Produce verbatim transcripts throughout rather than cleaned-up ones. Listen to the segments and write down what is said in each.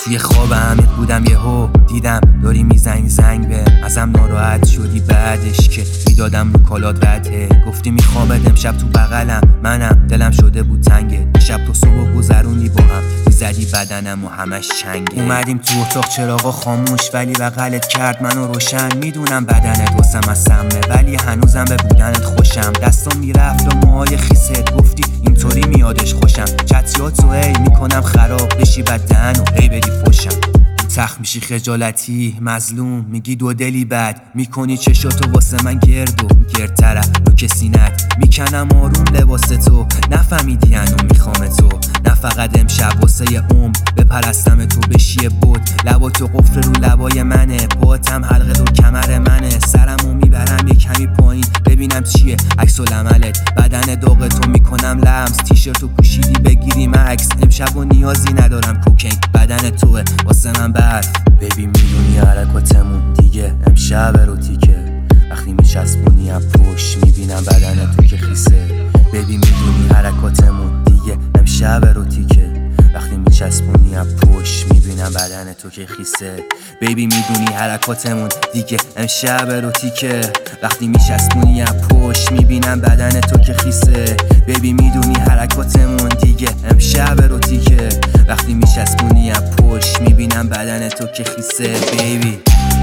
توی خواب همت بودم یهو دیدم داری میزنگ زنگ به ازم ناراحت شدی بعدش که میدادم رو کالات رده گفتی میخوامت امشب تو بغلم منم دلم شده بود تنگت شب تو صبح گذروندی با هم میزدی بدنم و همش چنگه اومدیم تو اتاق چراغا خاموش ولی بغلت کرد منو روشن میدونم بدنت واسم از سمه ولی هنوزم به بودنت خوشم دستم میرفت و موهای خیست گفتی اینطوری میادش خوشم چتیاتو ای میکنم خراب بشی بد دهن و هی بدی فوشم تخت میشی خجالتی مظلوم میگی دو دلی بد میکنی چشاتو واسه من گرد و گردتره رو کسینت میکنم آروم لباس تو نفهمیدی هنو میخوام تو نه فقط امشب واسه عمر بپرستم تو بشی بود لبا تو قفل رو لبای منه پاتم حلقه دور کمر منه سرمو میبرم یه کمی پایین ببینم چیه عکس العملت بدن داغ تو میکنم لمس تیشرتو پوشیدی بگیریم عکس امشب و نیازی ندارم کوکین بدن توه واسه من بس بیبی میدونی حرکاتمون دیگه امشب اروتیکه وقتی میچسبونی از پشت میبینم بدن تو که خیسه بیبی میدونی حرکاتمون دیگه امشب اروتیکه وقتی میچسبونی از پشت میبینم بدن تو که خیسه بیبی میدونی حرکاتمون دیگه امشب اروتیکه وقتی میچسبونی از پشت میبینم بدن تو که خیسه بیبی میدونی حرکاتمون دیگه امشب اروتیکه وقتی میچسبونی از پشت میبینم بدن تو که خیسه بیبی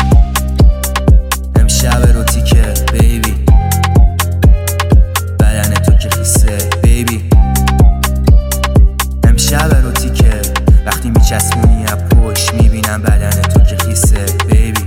امشب اروتیکه بیبی بدن تو که خیسه بیبی امشب اروتیکه وقتی میچسبونی از پشت میبینم بدن تو که خیسه بیبی